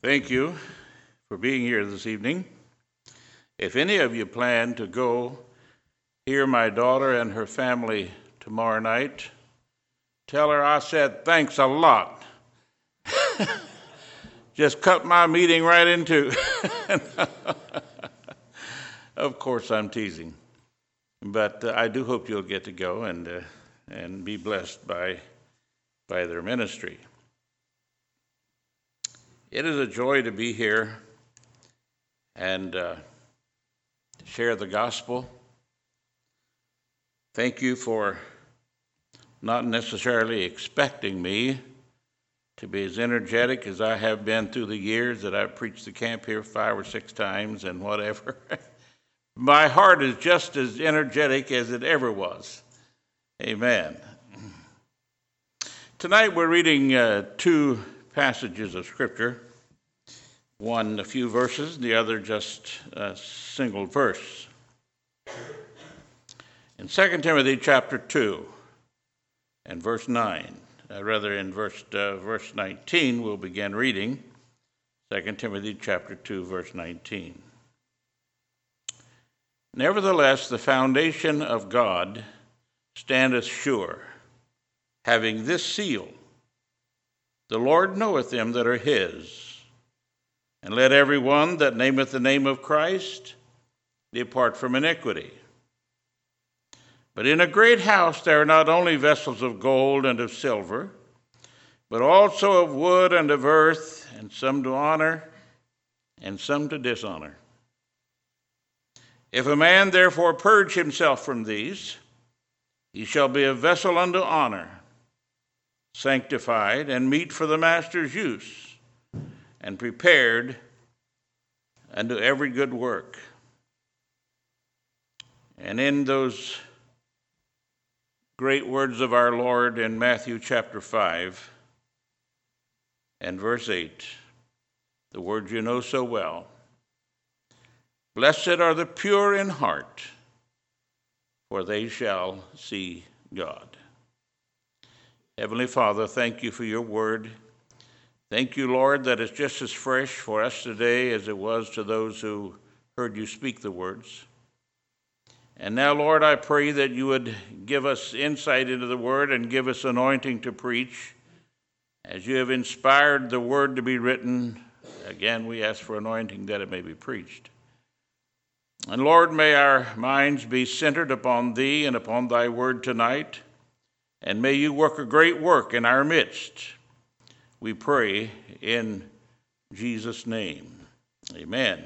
Thank you for being here this evening. If any of you plan to go hear my daughter and her family tomorrow night, tell her I said thanks a lot. Just cut my meeting right in two. Of course, I'm teasing. But I do hope you'll get to go and be blessed by their ministry. It is a joy to be here and share the gospel. Thank you for not necessarily expecting me to be as energetic as I have been through the years that I've preached the camp here 5 or 6 times and whatever. My heart is just as energetic as it ever was. Amen. Tonight we're reading 2 passages of Scripture. One, a few verses, the other just a single verse. In 2 Timothy chapter 2 and verse 9, in verse 19, we'll begin reading 2 Timothy chapter 2, verse 19. Nevertheless, the foundation of God standeth sure, having this seal: the Lord knoweth them that are his. And let every one that nameth the name of Christ depart from iniquity. But in a great house there are not only vessels of gold and of silver, but also of wood and of earth, and some to honor, and some to dishonor. If a man therefore purge himself from these, he shall be a vessel unto honor, sanctified and meet for the master's use, and prepared unto every good work. And in those great words of our Lord in Matthew chapter 5 and verse 8, the words you know so well: blessed are the pure in heart, for they shall see God. Heavenly Father, thank you for your word. Thank you, Lord, that it's just as fresh for us today as it was to those who heard you speak the words. And now, Lord, I pray that you would give us insight into the word and give us anointing to preach. As you have inspired the word to be written, again, we ask for anointing that it may be preached. And Lord, may our minds be centered upon thee and upon thy word tonight, and may you work a great work in our midst. We pray in Jesus' name. Amen.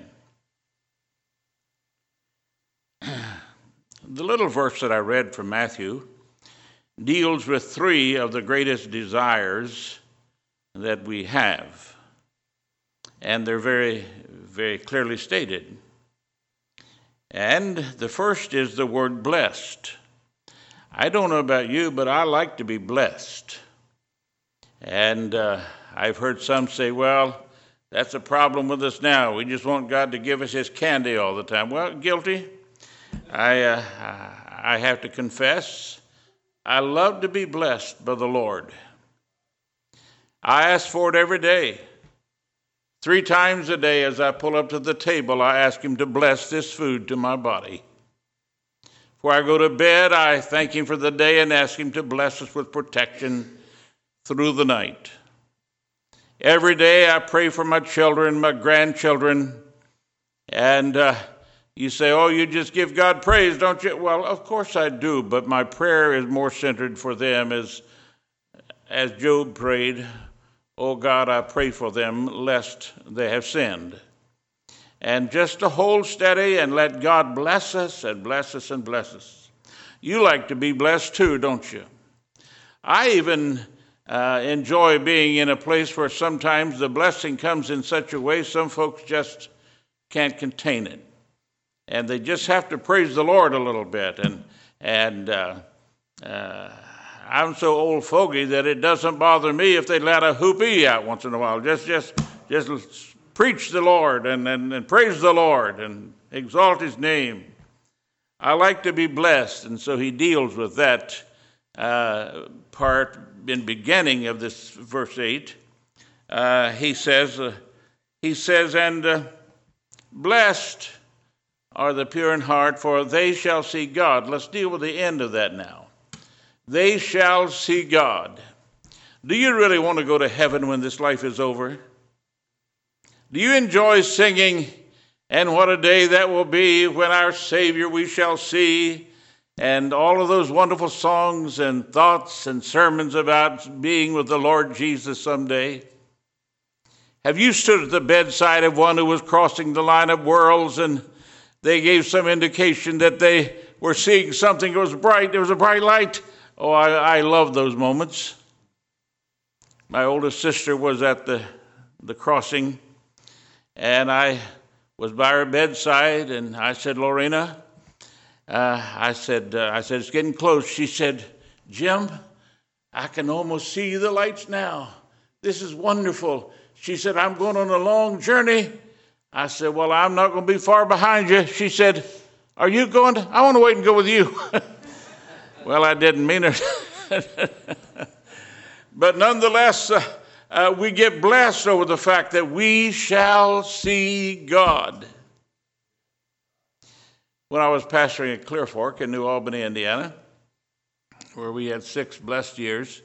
The little verse that I read from Matthew deals with 3 of the greatest desires that we have. And they're very, very clearly stated. And the first is the word blessed. I don't know about you, but I like to be blessed. And I've heard some say, well, that's a problem with us now. We just want God to give us his candy all the time. Well, guilty. I have to confess, I love to be blessed by the Lord. I ask for it every day. 3 times a day as I pull up to the table, I ask him to bless this food to my body. Before I go to bed, I thank him for the day and ask him to bless us with protection through the night. Every day I pray for my children, my grandchildren, and you say, oh, you just give God praise, don't you? Well, of course I do, but my prayer is more centered for them as Job prayed, oh God, I pray for them lest they have sinned. And just to hold steady and let God bless us and bless us and bless us. You like to be blessed too, don't you? I even enjoy being in a place where sometimes the blessing comes in such a way some folks just can't contain it. And they just have to praise the Lord a little bit. And I'm so old fogey that it doesn't bother me if they let a whoopee out once in a while. Just preach the Lord and praise the Lord and exalt his name. I like to be blessed, and so he deals with that part in beginning of this verse 8. He says, he says, and blessed are the pure in heart, for they shall see God. Let's deal with the end of that now. They shall see God. Do you really want to go to heaven when this life is over? Do you enjoy singing, and what a day that will be when our Savior we shall see, and all of those wonderful songs and thoughts and sermons about being with the Lord Jesus someday? Have you stood at the bedside of one who was crossing the line of worlds, and they gave some indication that they were seeing something that was bright? There was a bright light. Oh, I love those moments. My oldest sister was at the crossing, and I was by her bedside, and I said, Lorena, I said, it's getting close. She said, Jim, I can almost see the lights now. This is wonderful. She said, I'm going on a long journey. I said, well, I'm not going to be far behind you. She said, are you going? I want to wait and go with you. Well, I didn't mean it. But nonetheless, we get blessed over the fact that we shall see God. When I was pastoring at Clear Fork in New Albany, Indiana, where we had 6 blessed years,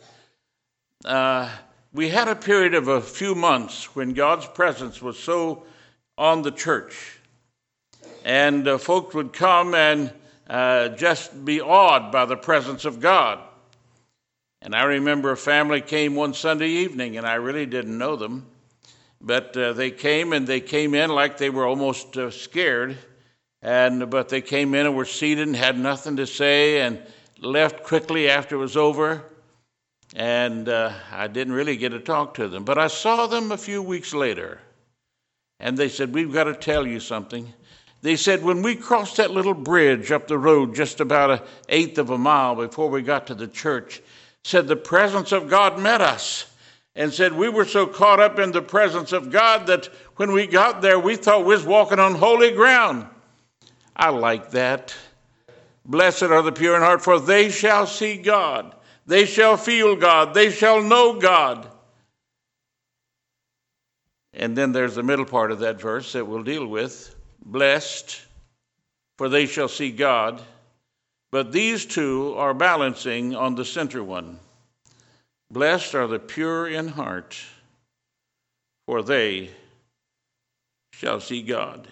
we had a period of a few months when God's presence was so on the church. And folks would come and just be awed by the presence of God. And I remember a family came one Sunday evening, and I really didn't know them. But they came in like they were almost scared. But they came in and were seated and had nothing to say and left quickly after it was over. And I didn't really get to talk to them. But I saw them a few weeks later. And they said, we've got to tell you something. They said, when we crossed that little bridge up the road just about 1/8 of a mile before we got to the church, said the presence of God met us. And said we were so caught up in the presence of God that when we got there, we thought we was walking on holy ground. I like that. Blessed are the pure in heart, for they shall see God. They shall feel God. They shall know God. And then there's the middle part of that verse that we'll deal with. Blessed, for they shall see God. But these two are balancing on the center one. Blessed are the pure in heart, for they shall see God.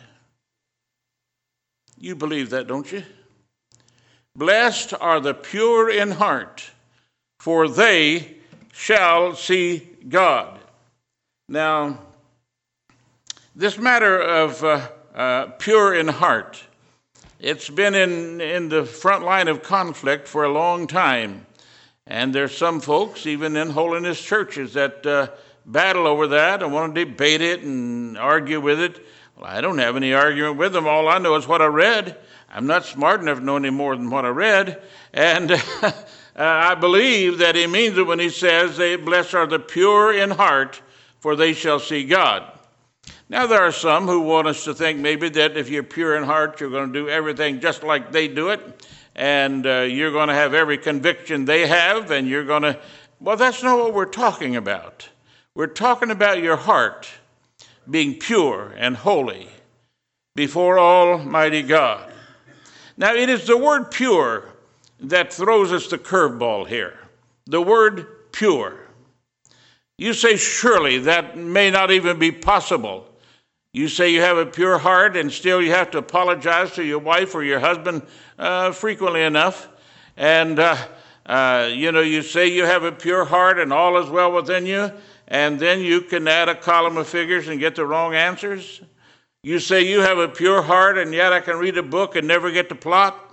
You believe that, don't you? Blessed are the pure in heart, for they shall see God. Now, this matter of pure in heart, it's been in the front line of conflict for a long time. And there's some folks, even in holiness churches, that battle over that and want to debate it and argue with it. Well, I don't have any argument with them. All I know is what I read. I'm not smart enough to know any more than what I read. And I believe that he means it when he says, blessed are the pure in heart, for they shall see God. Now, there are some who want us to think maybe that if you're pure in heart, you're going to do everything just like they do it, and you're going to have every conviction they have, and you're going to... Well, that's not what we're talking about. We're talking about your heart being pure and holy before Almighty God. Now, it is the word pure that throws us the curveball here. The word pure. You say, surely that may not even be possible. You say you have a pure heart, and still you have to apologize to your wife or your husband frequently enough. And, you say you have a pure heart and all is well within you, and then you can add a column of figures and get the wrong answers. You say you have a pure heart, and yet I can read a book and never get the plot.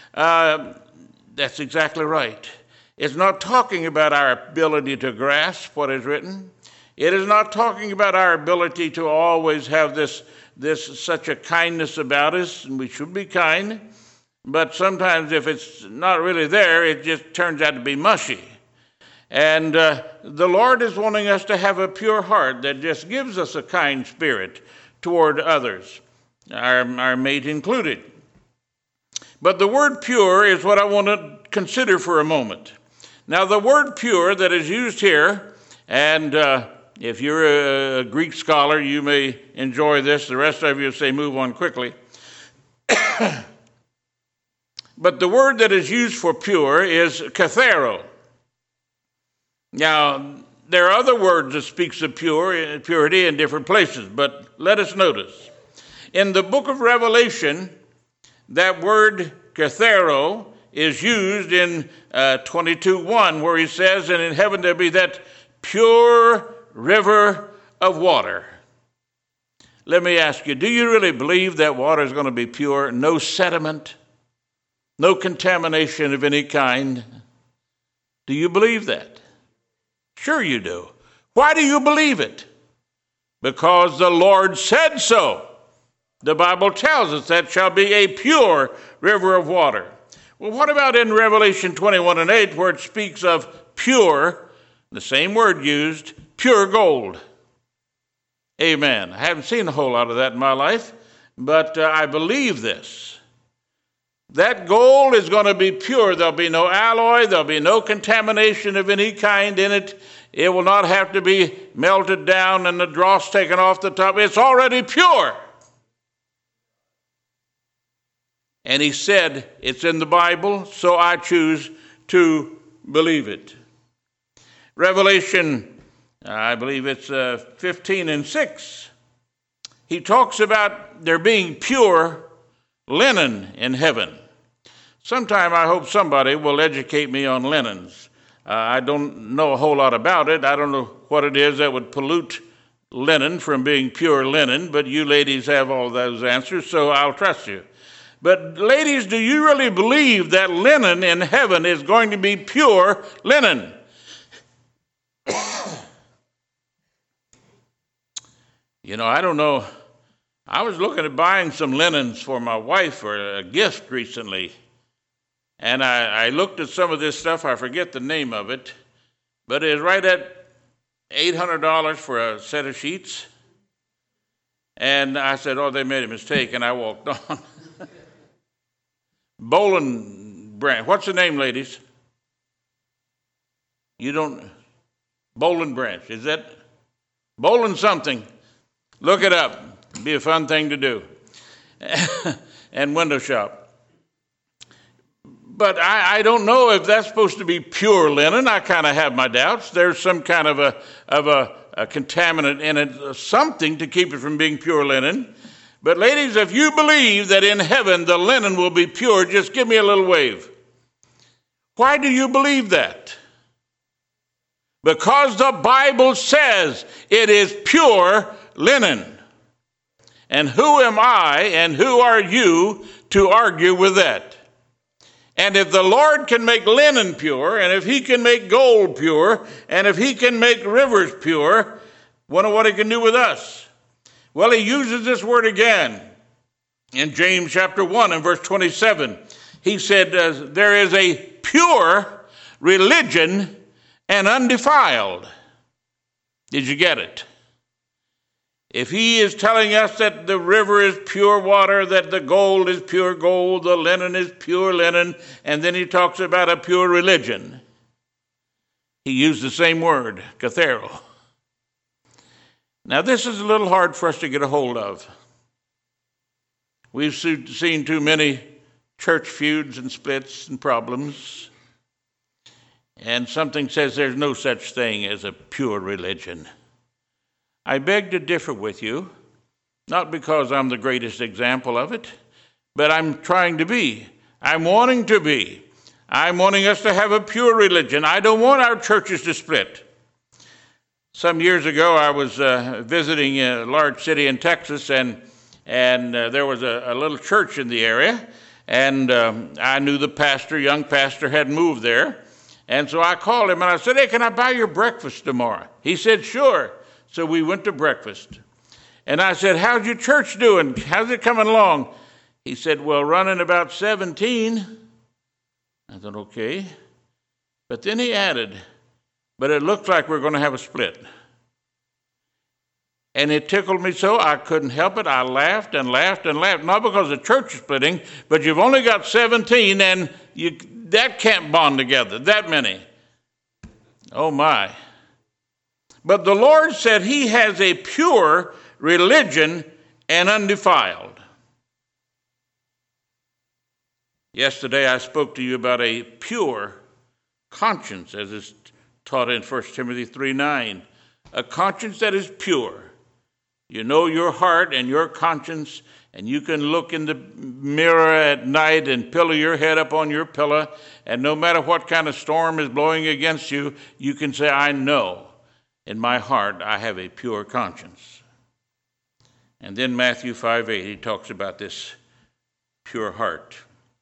That's exactly right. It's not talking about our ability to grasp what is written. It is not talking about our ability to always have this such a kindness about us, and we should be kind. But sometimes if it's not really there, it just turns out to be mushy. And the Lord is wanting us to have a pure heart that just gives us a kind spirit toward others, our mate included. But the word pure is what I want to consider for a moment. Now, the word pure that is used here, and If you're a Greek scholar, you may enjoy this. The rest of you say move on quickly. But the word that is used for pure is kathero. Now, there are other words that speaks of purity in different places, but let us notice. In the book of Revelation, that word kathero is used in 22:1, where he says, and in heaven there'll be that pure river of water. Let me ask you, do you really believe that water is going to be pure? No sediment, no contamination of any kind? Do you believe that? Sure you do. Why do you believe it? Because the Lord said so. The Bible tells us that shall be a pure river of water. Well, what about in Revelation 21:8, where it speaks of pure, the same word used, pure gold? Amen. I haven't seen a whole lot of that in my life, but I believe this. That gold is going to be pure. There'll be no alloy. There'll be no contamination of any kind in it. It will not have to be melted down and the dross taken off the top. It's already pure. And he said, it's in the Bible, so I choose to believe it. Revelation, I believe it's 15:6. He talks about there being pure linen in heaven. Sometime I hope somebody will educate me on linens. I don't know a whole lot about it. I don't know what it is that would pollute linen from being pure linen, but you ladies have all those answers, so I'll trust you. But ladies, do you really believe that linen in heaven is going to be pure linen? You know, I don't know. I was looking at buying some linens for my wife for a gift recently. And I looked at some of this stuff. I forget the name of it. But it's right at $800 for a set of sheets. And I said, oh, they made a mistake. And I walked on. Boll & Branch. What's the name, ladies? You don't? Boll & Branch. Is that Boll & something? Look it up. It'd be a fun thing to do. And window shop. But I don't know if that's supposed to be pure linen. I kind of have my doubts. There's some kind of a contaminant in it, something to keep it from being pure linen. But ladies, if you believe that in heaven the linen will be pure, just give me a little wave. Why do you believe that? Because the Bible says it is pure linen. And who am I and who are you to argue with that? And if the Lord can make linen pure, and if he can make gold pure, and if he can make rivers pure, wonder what he can do with us. Well, he uses this word again in James chapter 1 and verse 27. He said, there is a pure religion and undefiled. Did you get it? If he is telling us that the river is pure water, that the gold is pure gold, the linen is pure linen, and then he talks about a pure religion, he used the same word, kathero. Now, this is a little hard for us to get a hold of. We've seen too many church feuds and splits and problems, and something says there's no such thing as a pure religion. I beg to differ with you, not because I'm the greatest example of it, but I'm trying to be. I'm wanting to be. I'm wanting us to have a pure religion. I don't want our churches to split. Some years ago, I was visiting a large city in Texas, and there was a little church in the area, and I knew the pastor, young pastor, had moved there. And so I called him, and I said, hey, can I buy your breakfast tomorrow? He said, sure. So we went to breakfast. And I said, how's your church doing? How's it coming along? He said, well, running about 17. I thought, okay. But then he added, but it looks like we're going to have a split. And it tickled me so I couldn't help it. I laughed and laughed and laughed. Not because the church is splitting, but you've only got 17, and that can't bond together, that many. Oh, my. But the Lord said he has a pure religion and undefiled. Yesterday I spoke to you about a pure conscience, as is taught in 1 Timothy 3:9. A conscience that is pure. You know your heart and your conscience, and you can look in the mirror at night and pillow your head up on your pillow, and no matter what kind of storm is blowing against you, you can say, I know in my heart I have a pure conscience. And then Matthew 5:8, he talks about this pure heart.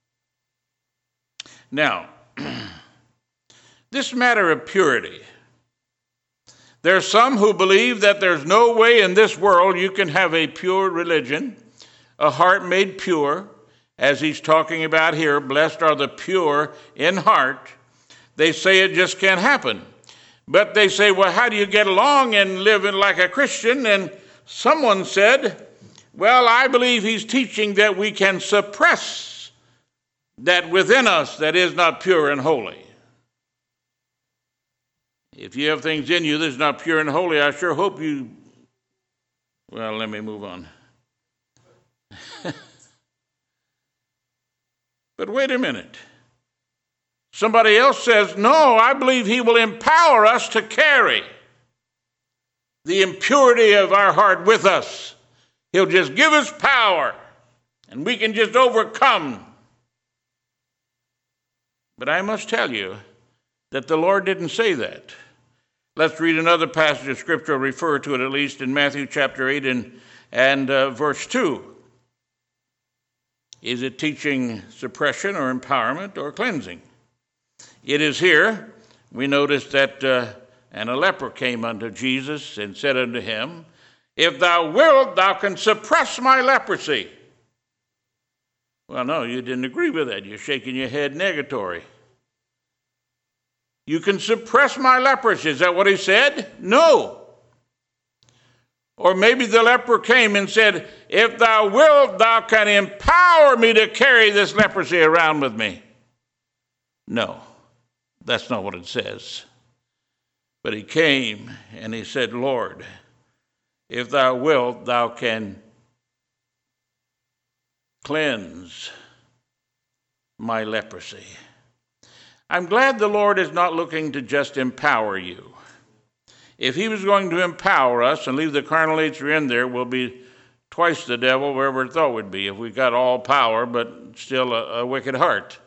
Now, this matter of purity, there are some who believe that there's no way in this world you can have a pure religion, a heart made pure, as he's talking about here. Blessed are the pure in heart. They say it just can't happen. But they say, well, how do you get along and live like a Christian? And someone said, well, I believe he's teaching that we can suppress that within us that is not pure and holy. If you have things in you that's not pure and holy, I sure hope you... Well, let me move on. But wait a minute. Somebody else says, no, I believe he will empower us to carry the impurity of our heart with us. He'll just give us power, and we can just overcome. But I must tell you that the Lord didn't say that. Let's read another passage of Scripture, refer to it at least in Matthew chapter 8 and verse 2. Is it teaching suppression or empowerment or cleansing? It is here. We notice that and a leper came unto Jesus and said unto him, if thou wilt, thou canst suppress my leprosy. Well, no, you didn't agree with that. You're shaking your head negatory. You can suppress my leprosy. Is that what he said? No. Or maybe the leper came and said, if thou wilt, thou can empower me to carry this leprosy around with me. No, that's not what it says. But he came and he said, Lord, if thou wilt, thou can cleanse my leprosy. I'm glad the Lord is not looking to just empower you. If he was going to empower us and leave the carnal nature in there, we'll be twice the devil wherever we thought we'd be if we got all power but still a wicked heart.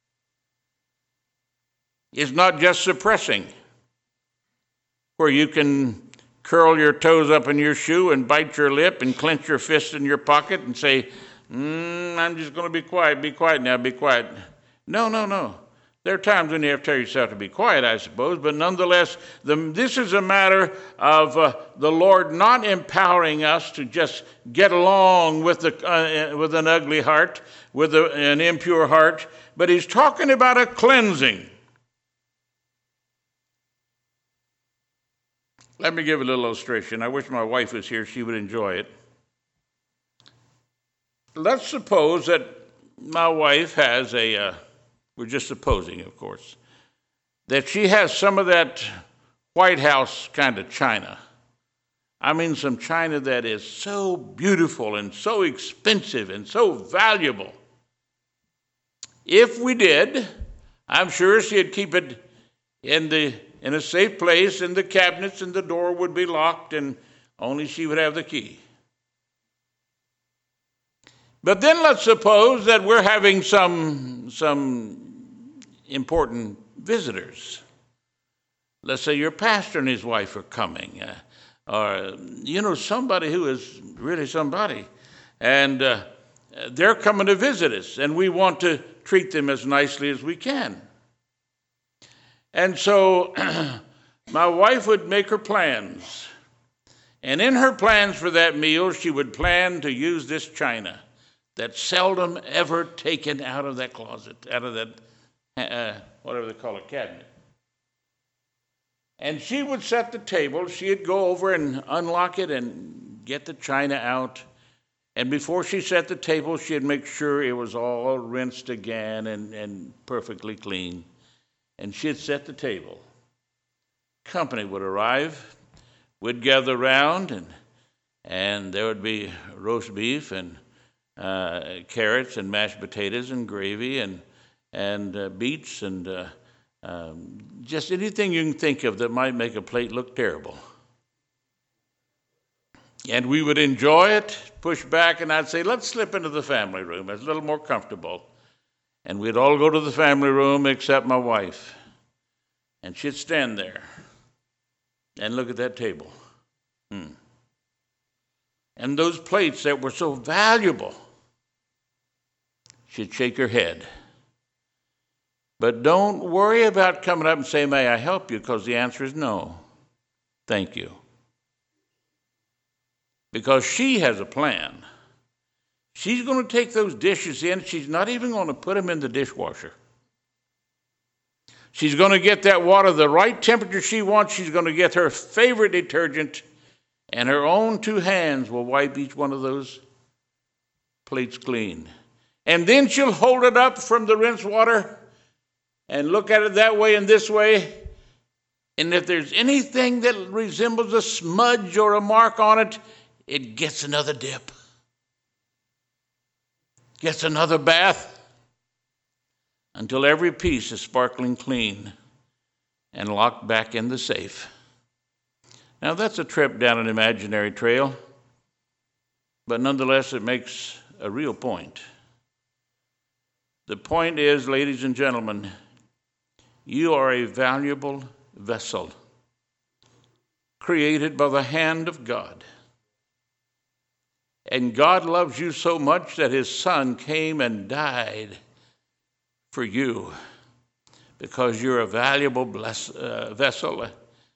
It's not just suppressing, where you can curl your toes up in your shoe and bite your lip and clench your fist in your pocket and say, I'm just going to be quiet now, be quiet. No. There are times when you have to tell yourself to be quiet, I suppose, but nonetheless, this is a matter of the Lord not empowering us to just get along with an ugly heart, with an impure heart, but he's talking about a cleansing. Let me give a little illustration. I wish my wife was here. She would enjoy it. Let's suppose that my wife has we're just supposing, of course, that she has some of that White House kind of china. I mean, some china that is so beautiful and so expensive and so valuable. If we did, I'm sure she'd keep it in a safe place in the cabinets, and the door would be locked, and only she would have the key. But then let's suppose that we're having some important visitors. Let's say your pastor and his wife are coming, or somebody who is really somebody, and they're coming to visit us, and we want to treat them as nicely as we can. And so my wife would make her plans, and in her plans for that meal, she would plan to use this china that's seldom ever taken out of that closet, out of that, whatever they call it, cabinet. And she would set the table. She'd go over and unlock it and get the china out. And before she set the table, she'd make sure it was all rinsed again and perfectly clean. And she'd set the table. Company would arrive. we'd gather around, and there would be roast beef and carrots and mashed potatoes and gravy and beets and just anything you can think of that might make a plate look terrible. And we would enjoy it, push back, and I'd say, let's slip into the family room. It's a little more comfortable. And we'd all go to the family room except my wife. And she'd stand there and look at that table. And those plates that were so valuable, she'd shake her head. But don't worry about coming up and saying, may I help you? Because the answer is no. Thank you. Because she has a plan. She's going to take those dishes in. She's not even going to put them in the dishwasher. She's going to get that water the right temperature she wants. She's going to get her favorite detergent, and her own two hands will wipe each one of those plates clean. And then she'll hold it up from the rinse water and look at it that way and this way. And if there's anything that resembles a smudge or a mark on it, it gets another dip, gets another bath, until every piece is sparkling clean and locked back in the safe. Now, that's a trip down an imaginary trail, but nonetheless, it makes a real point. The point is, ladies and gentlemen, you are a valuable vessel created by the hand of God. And God loves you so much that his Son came and died for you because you're a valuable vessel.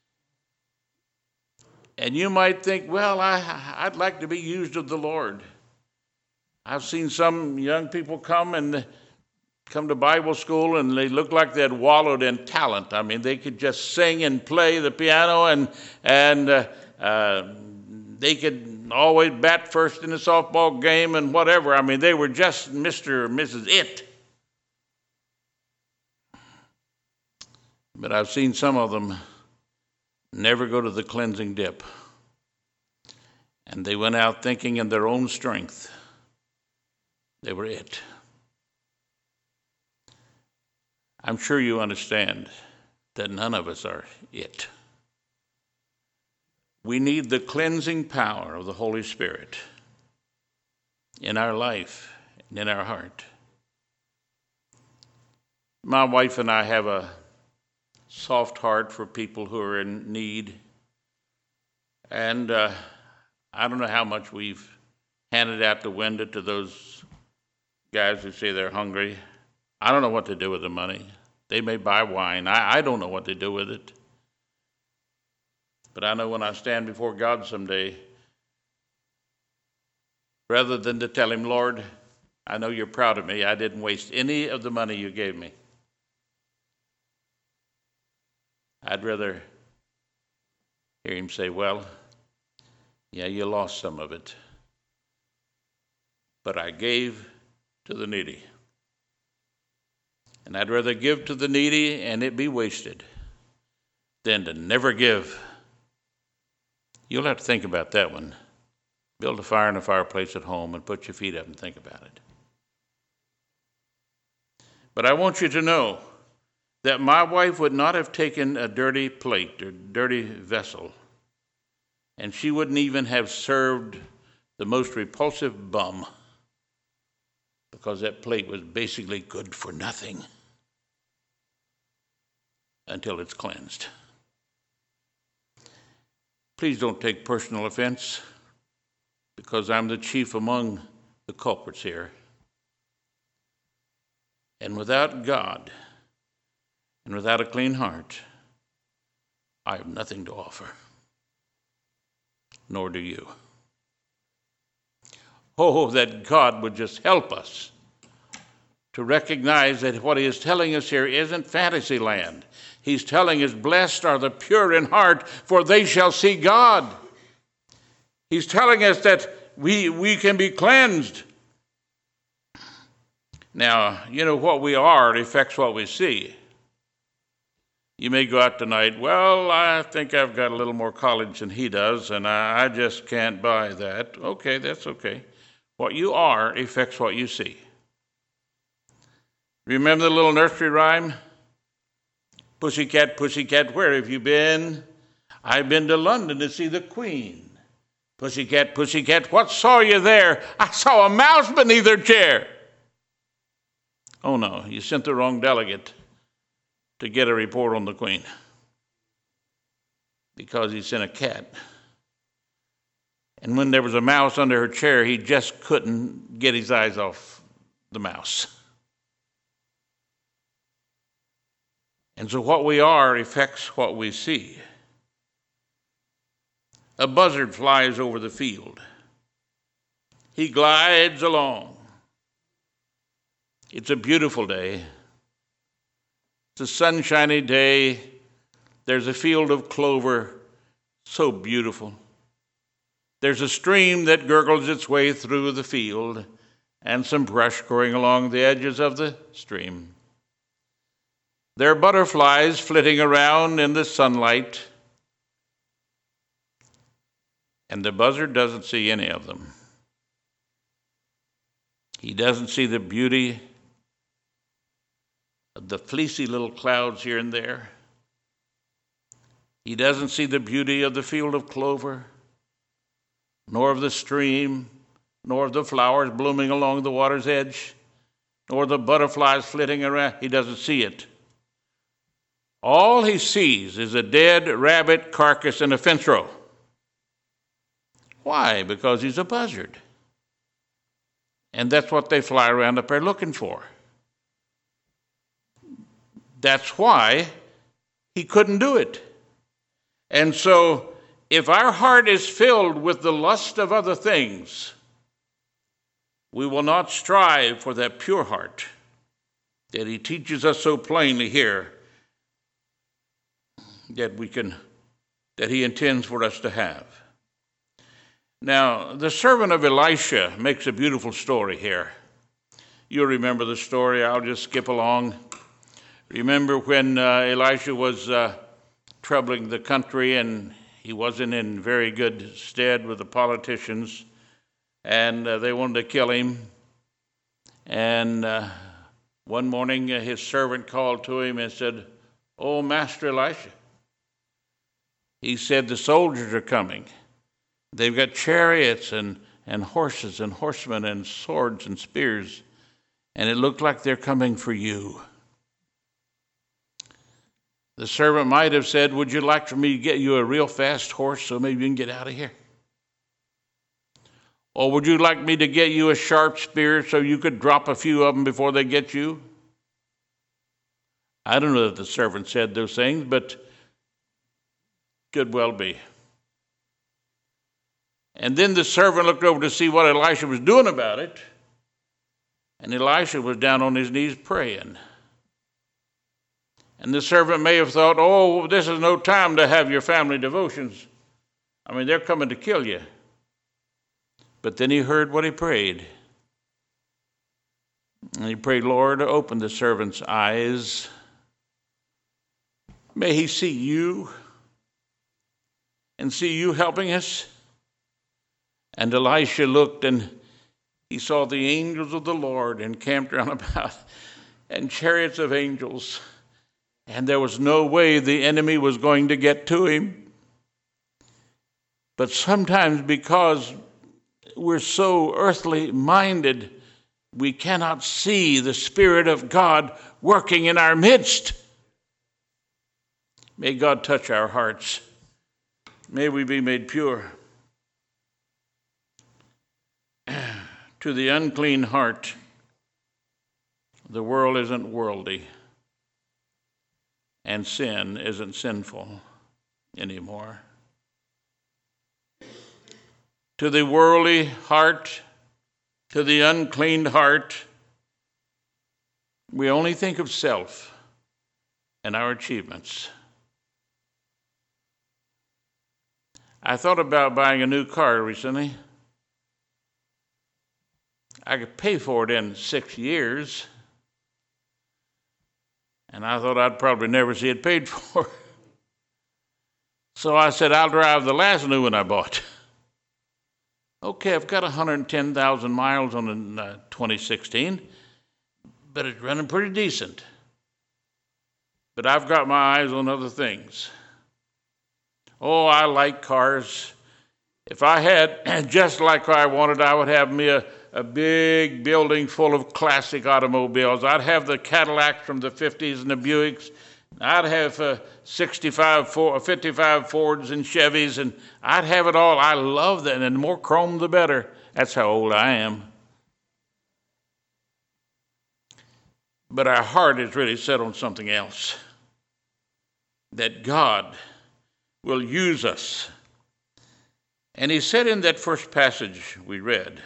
And you might think, well, I'd like to be used of the Lord. I've seen some young people come to Bible school, and they look like they had wallowed in talent. I mean, they could just sing and play the piano, and they could always bat first in the softball game and whatever. I mean, they were just Mr. or Mrs. It. But I've seen some of them never go to the cleansing dip. And they went out thinking in their own strength they were it. I'm sure you understand that none of us are it. We need the cleansing power of the Holy Spirit in our life and in our heart. My wife and I have a soft heart for people who are in need. And I don't know how much we've handed out the window to those guys who say they're hungry. I don't know what to do with the money. They may buy wine. I don't know what to do with it. But I know when I stand before God someday, rather than to tell him, Lord, I know you're proud of me. I didn't waste any of the money you gave me. I'd rather hear him say, well, yeah, you lost some of it, but I gave to the needy. And I'd rather give to the needy and it be wasted than to never give. You'll have to think about that one. Build a fire in a fireplace at home and put your feet up and think about it. But I want you to know that my wife would not have taken a dirty plate or dirty vessel, and she wouldn't even have served the most repulsive bum, because that plate was basically good for nothing until it's cleansed. Please don't take personal offense, because I'm the chief among the culprits here. And without God and without a clean heart, I have nothing to offer, nor do you. Oh, that God would just help us to recognize that what he is telling us here isn't fantasy land. He's telling us, blessed are the pure in heart, for they shall see God. He's telling us that we can be cleansed. Now, you know, what we are affects what we see. You may go out tonight, well, I think I've got a little more college than he does, and I just can't buy that. Okay, that's okay. What you are affects what you see. Remember the little nursery rhyme? Pussycat, pussycat, where have you been? I've been to London to see the Queen. Pussycat, pussycat, what saw you there? I saw a mouse beneath her chair. Oh no, you sent the wrong delegate to get a report on the Queen because he sent a cat. And when there was a mouse under her chair, he just couldn't get his eyes off the mouse. And so what we are affects what we see. A buzzard flies over the field. He glides along. It's a beautiful day. It's a sunshiny day. There's a field of clover, so beautiful. There's a stream that gurgles its way through the field, and some brush growing along the edges of the stream. There are butterflies flitting around in the sunlight, and the buzzard doesn't see any of them. He doesn't see the beauty of the fleecy little clouds here and there. He doesn't see the beauty of the field of clover, nor of the stream, nor of the flowers blooming along the water's edge, nor the butterflies flitting around. He doesn't see it. All he sees is a dead rabbit carcass in a fence row. Why? Because he's a buzzard. And that's what they fly around up there looking for. That's why he couldn't do it. And so, if our heart is filled with the lust of other things, we will not strive for that pure heart that he teaches us so plainly here that he intends for us to have. Now, the servant of Elisha makes a beautiful story here. You'll remember the story. I'll just skip along. Remember when Elisha was troubling the country, and he wasn't in very good stead with the politicians, and they wanted to kill him. And one morning his servant called to him and said, "Oh, Master Elisha," he said, "the soldiers are coming. They've got chariots and horses and horsemen and swords and spears, and it looked like they're coming for you." The servant might have said, "Would you like for me to get you a real fast horse so maybe you can get out of here? Or would you like me to get you a sharp spear so you could drop a few of them before they get you?" I don't know that the servant said those things, but could well be. And then the servant looked over to see what Elisha was doing about it, and Elisha was down on his knees praying. And the servant may have thought, "Oh, this is no time to have your family devotions. I mean, they're coming to kill you." But then he heard what he prayed. And he prayed, "Lord, open the servant's eyes. May he see you and see you helping us." And Elisha looked, and he saw the angels of the Lord encamped round about, and chariots of angels. And there was no way the enemy was going to get to him. But sometimes, because we're so earthly minded, we cannot see the Spirit of God working in our midst. May God touch our hearts. May we be made pure. To the unclean heart, the world isn't worldly, and sin isn't sinful anymore. To the worldly heart, to the unclean heart, we only think of self and our achievements. I thought about buying a new car recently. I could pay for it in 6 years. And I thought I'd probably never see it paid for. So I said, I'll drive the last new one I bought. Okay, I've got 110,000 miles on a 2016, but it's running pretty decent. But I've got my eyes on other things. Oh, I like cars. If I had just like I wanted, I would have me a big building full of classic automobiles. I'd have the Cadillacs from the 50s and the Buicks. I'd have 55 Fords and Chevys, and I'd have it all. I love that, and the more chrome, the better. That's how old I am. But our heart is really set on something else. That God will use us. And he said in that first passage we read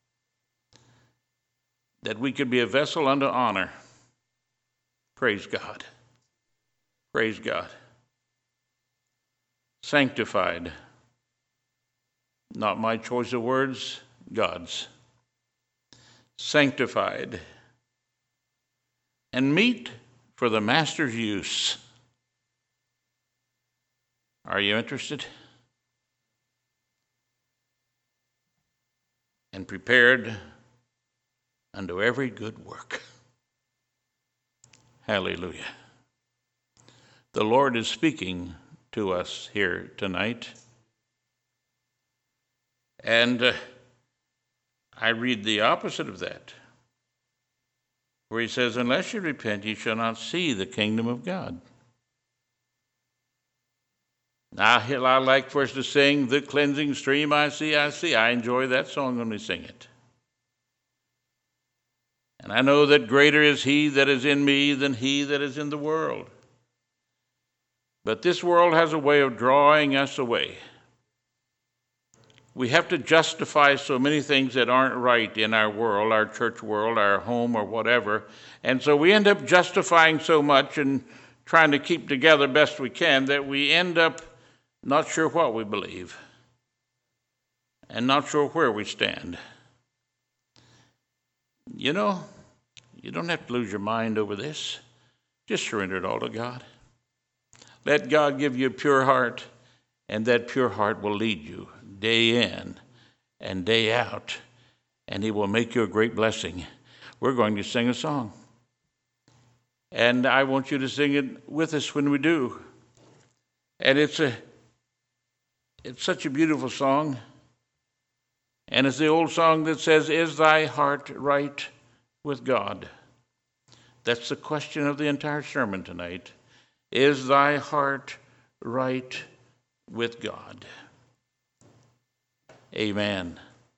that we could be a vessel unto honor. Praise God. Praise God. Sanctified. Not my choice of words, God's. Sanctified. And meet for the master's use. Are you interested? And prepared unto every good work. Hallelujah. The Lord is speaking to us here tonight. And I read the opposite of that, where he says, unless you repent, you shall not see the kingdom of God. Now, I like for us to sing, the cleansing stream I see, I see. I enjoy that song when we sing it. And I know that greater is he that is in me than he that is in the world. But this world has a way of drawing us away. We have to justify so many things that aren't right in our world, our church world, our home, or whatever. And so we end up justifying so much and trying to keep together best we can that we end up not sure what we believe and not sure where we stand. You know, you don't have to lose your mind over this. Just surrender it all to God. Let God give you a pure heart, and that pure heart will lead you day in and day out, and he will make you a great blessing. We're going to sing a song, and I want you to sing it with us when we do. And it's such a beautiful song, and it's the old song that says, is thy heart right with God? That's the question of the entire sermon tonight. Is thy heart right with God? Amen.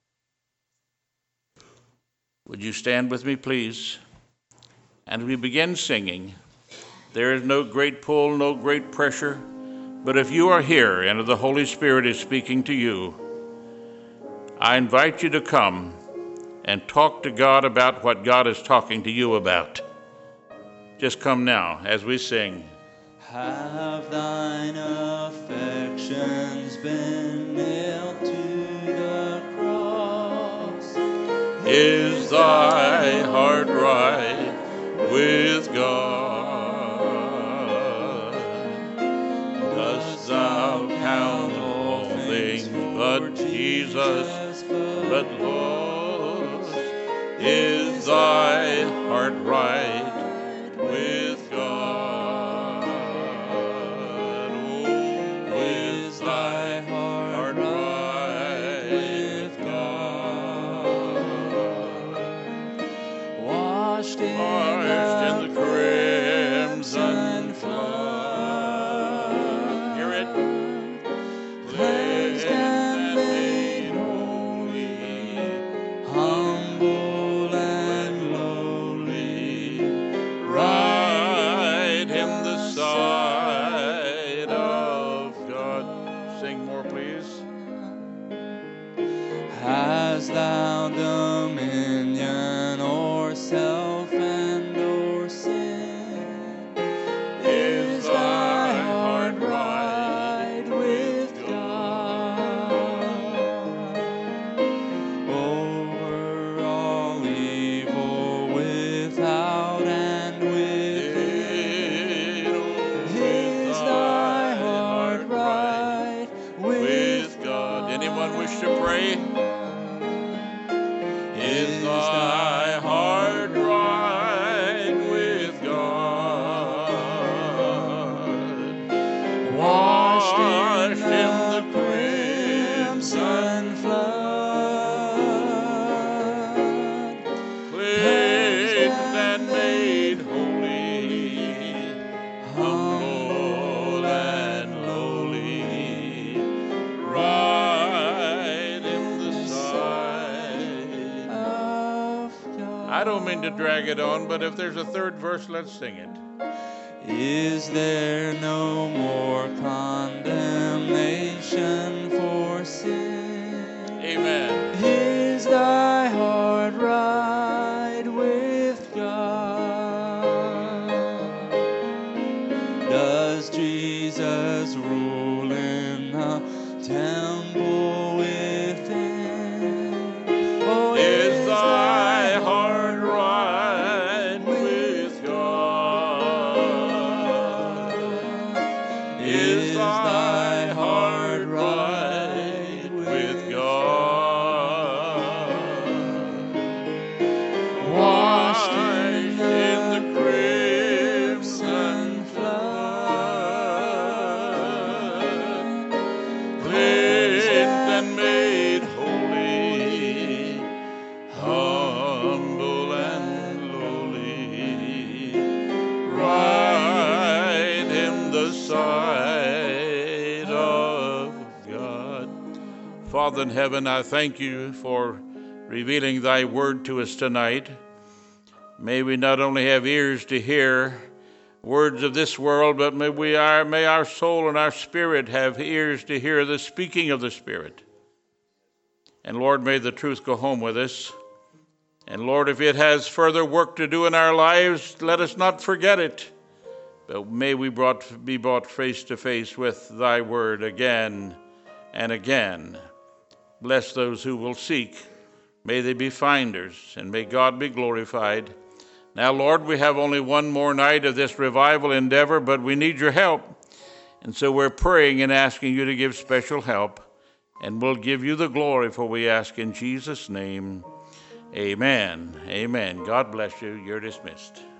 Would you stand with me, please? And we begin singing. There is no great pull, no great pressure, but if you are here and the Holy Spirit is speaking to you, I invite you to come and talk to God about what God is talking to you about. Just come now as we sing. Have thine affections been nailed to the cross? Is thy heart right with God? Dost thou count all things but Jesus, but lost? Is thy heart right with God? Washed in the crimson flood. Hear it. Cleansed and made holy, humble and lowly, Right in the sight of God. Sing more, please. Hast thou dominion o'er self and o'er sin? Is thy heart right with God? Over all evil without and within, say, is thy heart right with God? Washed in the crimson flood, cleansed and made holy, humble and lowly, right in the sight of God. I don't mean to drag it on, but if there's a third verse, let's sing it. Is there no more condemnation for sin? Amen. Is thy heart right with God? Does Jesus rule in the temple within? Oh, Is thy heart right with God? Is thy heart right with God? Washed in the crimson flood, cleansed and made holy, humble and lowly, right in the sight of God. Father in heaven, I thank you for revealing thy word to us tonight. May we not only have ears to hear words of this world, but may our soul and our spirit have ears to hear the speaking of the Spirit. And Lord, may the truth go home with us. And Lord, if it has further work to do in our lives, let us not forget it. But may we be brought face to face with thy word again and again. Bless those who will seek. May they be finders, and may God be glorified. Now, Lord, we have only one more night of this revival endeavor, but we need your help. And so we're praying and asking you to give special help. And we'll give you the glory, for we ask in Jesus' name. Amen. Amen. God bless you. You're dismissed.